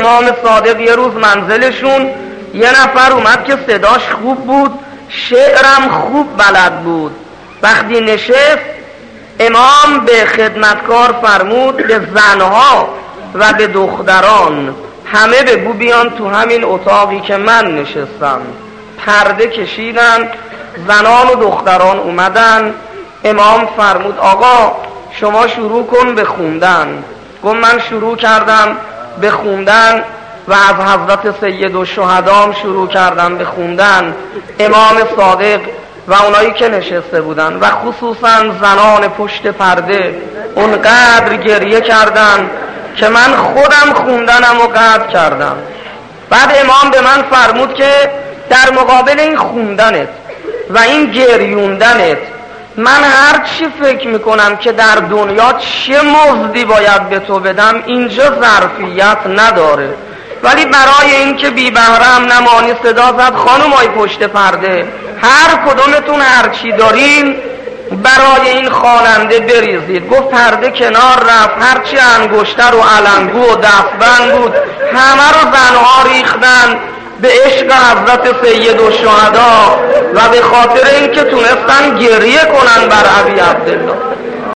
امام صادق یه روز منزلشون یه نفر اومد که صداش خوب بود، شعرم خوب بلد بود. وقتی نشست امام به خدمتکار فرمود به زنها و به دختران همه بگو بیان تو همین اتاقی که من نشستم. پرده کشیدن، زنان و دختران اومدن. امام فرمود آقا شما شروع کن به خوندن. گفت من شروع کردم به خوندن و از حضرت سید الشهدام شروع کردم به خوندن. امام صادق و اونایی که نشسته بودن و خصوصا زنان پشت پرده اونقدر گریه کردن که من خودم خوندنم و قطع کردم. بعد امام به من فرمود که در مقابل این خوندنت و این گریوندنت من هر چی فکر میکنم که در دنیا چه مزدی باید به تو بدم اینجا ظرفیت نداره، ولی برای این که بی بهرم نمانی صدا زد خانمای پشت پرده هر کدومتون هر چی دارین برای این خواننده بریزید. گفت پرده کنار رفت، هرچی انگشتر و علنگو و دستبند بود همه رو زنها ریختن به عشق حضرت سید الشهدا و به خاطر اینکه تونستن گریه کنن بر ابی عبدالله.